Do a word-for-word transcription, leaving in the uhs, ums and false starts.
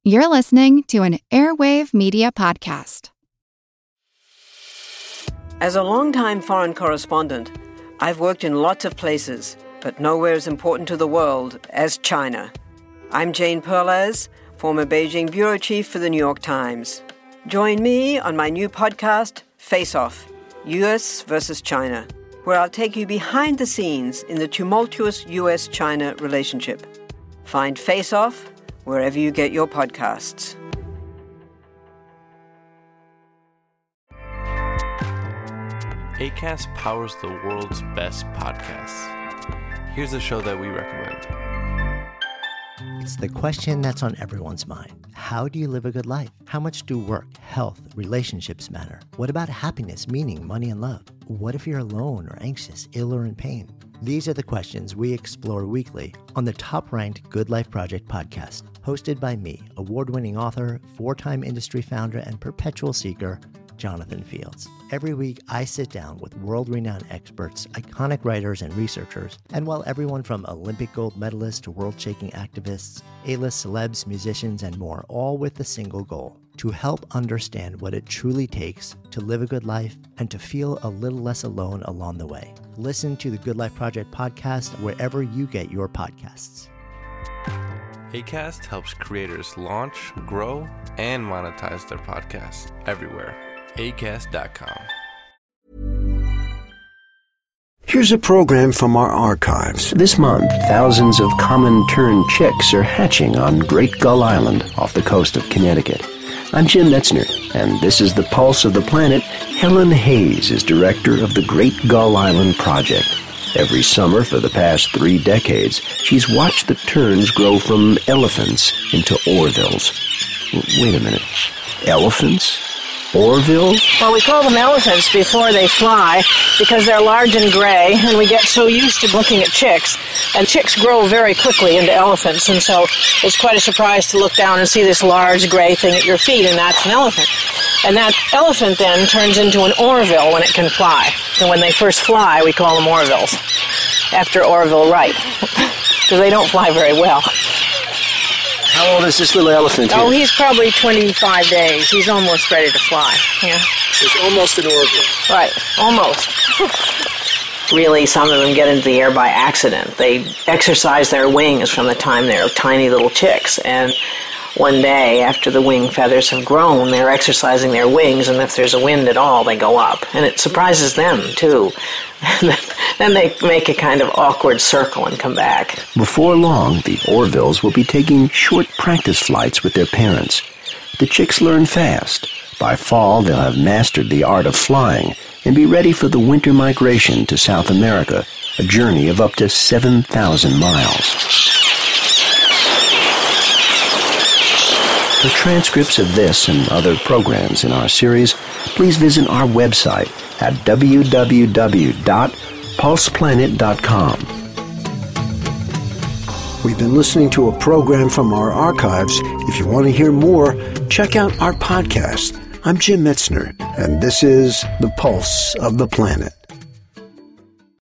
You're listening to an Airwave Media Podcast. As a longtime foreign correspondent, I've worked in lots of places, but nowhere as important to the world as China. I'm Jane Perlez, former Beijing bureau chief for the New York Times. Join me on my new podcast, Face Off, U S versus China, where I'll take you behind the scenes in the tumultuous U S China relationship. Find Face Off wherever you get your podcasts. Acast powers the world's best podcasts. Here's a show that we recommend. It's the question that's on everyone's mind. How do you live a good life? How much do work, health, relationships matter? What about happiness, meaning, money, and love? What if you're alone or anxious, ill or in pain? These are the questions we explore weekly on the top-ranked Good Life Project podcast, hosted by me, award-winning author, four-time industry founder, and perpetual seeker, Jonathan Fields. Every week, I sit down with world-renowned experts, iconic writers, and researchers, and while everyone from Olympic gold medalists to world-shaking activists, A-list celebs, musicians, and more, all with the single goal, to help understand what it truly takes to live a good life and to feel a little less alone along the way. Listen to the Good Life Project podcast wherever you get your podcasts. Acast helps creators launch, grow, and monetize their podcasts everywhere. acast dot com. Here's a program from our archives. This month, thousands of common tern chicks are hatching on Great Gull Island off the coast of Connecticut. I'm Jim Metzner, and this is the Pulse of the Planet. Helen Hayes is director of the Great Gull Island Project. Every summer for the past three decades, she's watched the terns grow from elephants into orvils. Wait a minute. Elephants? Orville? Well, we call them elephants before they fly because they're large and gray, and we get so used to looking at chicks. And chicks grow very quickly into elephants, and so it's quite a surprise to look down and see this large gray thing at your feet, and that's an elephant. And that elephant then turns into an Orville when it can fly. And when they first fly, we call them Orvilles, after Orville Wright, because they don't fly very well. How old is this little elephant here? Oh, he's probably twenty-five days. He's almost ready to fly. Yeah. It's almost an Orville. Right, almost. Really, some of them get into the air by accident. They exercise their wings from the time they're tiny little chicks, and one day, after the wing feathers have grown, they're exercising their wings, and if there's a wind at all, they go up. And it surprises them, too. Then they make a kind of awkward circle and come back. Before long, the Orvilles will be taking short practice flights with their parents. The chicks learn fast. By fall, they'll have mastered the art of flying and be ready for the winter migration to South America, a journey of up to seven thousand miles. For transcripts of this and other programs in our series, please visit our website at w w w dot pulse planet dot com. We've been listening to a program from our archives. If you want to hear more, check out our podcast. I'm Jim Metzner, and this is The Pulse of the Planet.